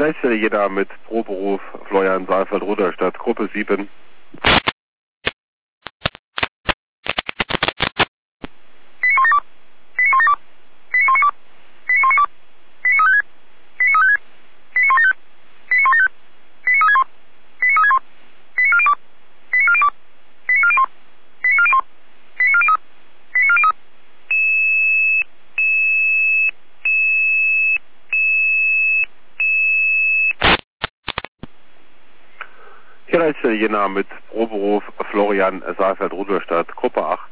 Leitstelle Jena mit Proberuf Florian Saalfeld Rudolstadt, Gruppe 7. Hier Leitstelle Jena mit Proberuf Florian Saalfeld Rudolstadt, Gruppe 8.